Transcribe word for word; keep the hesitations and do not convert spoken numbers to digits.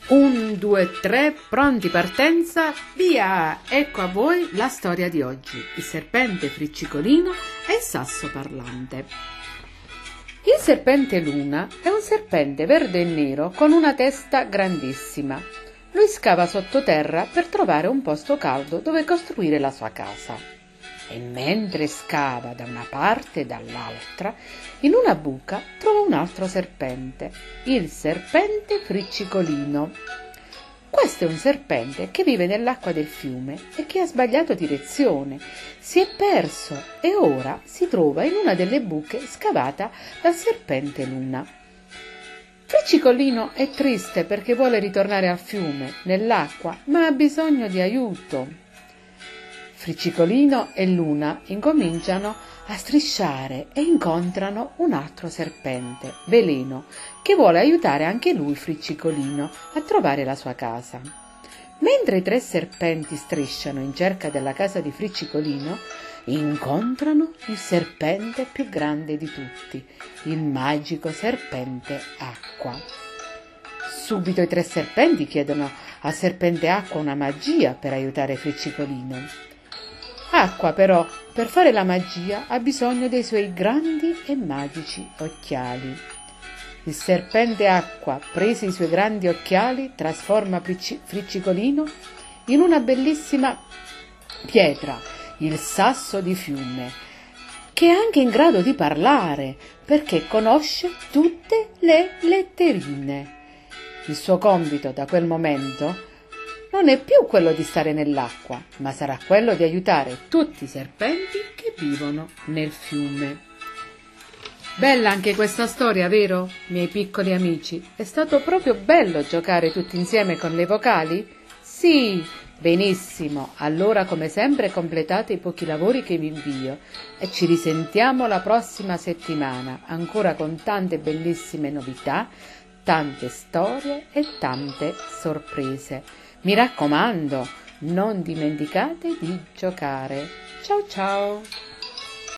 Un, due, tre, pronti partenza, via! Ecco a voi la storia di oggi, il serpente friccicolino e il sasso parlante. Il serpente Luna è un serpente verde e nero con una testa grandissima. Lui scava sottoterra per trovare un posto caldo dove costruire la sua casa. E mentre scava da una parte e dall'altra, in una buca trova un altro serpente, il serpente friccicolino. Questo è un serpente che vive nell'acqua del fiume e che ha sbagliato direzione, si è perso e ora si trova in una delle buche scavata dal serpente Luna. Friccicolino è triste perché vuole ritornare al fiume, nell'acqua, ma ha bisogno di aiuto. Friccicolino e Luna incominciano a strisciare e incontrano un altro serpente, Veleno, che vuole aiutare anche lui Friccicolino a trovare la sua casa. Mentre i tre serpenti strisciano in cerca della casa di Friccicolino, incontrano il serpente più grande di tutti, il magico serpente Acqua. Subito i tre serpenti chiedono al serpente Acqua una magia per aiutare Friccicolino. Acqua però, per fare la magia, ha bisogno dei suoi grandi e magici occhiali. Il serpente Acqua, presi i suoi grandi occhiali, trasforma Friccicolino in una bellissima pietra, il sasso di fiume, che è anche in grado di parlare, perché conosce tutte le letterine. Il suo compito da quel momento non è più quello di stare nell'acqua, ma sarà quello di aiutare tutti i serpenti che vivono nel fiume. Bella anche questa storia, vero, miei piccoli amici? È stato proprio bello giocare tutti insieme con le vocali? Sì, benissimo. Allora, come sempre, completate i pochi lavori che vi invio e ci risentiamo la prossima settimana, ancora con tante bellissime novità, tante storie e tante sorprese. Mi raccomando, non dimenticate di giocare. Ciao ciao!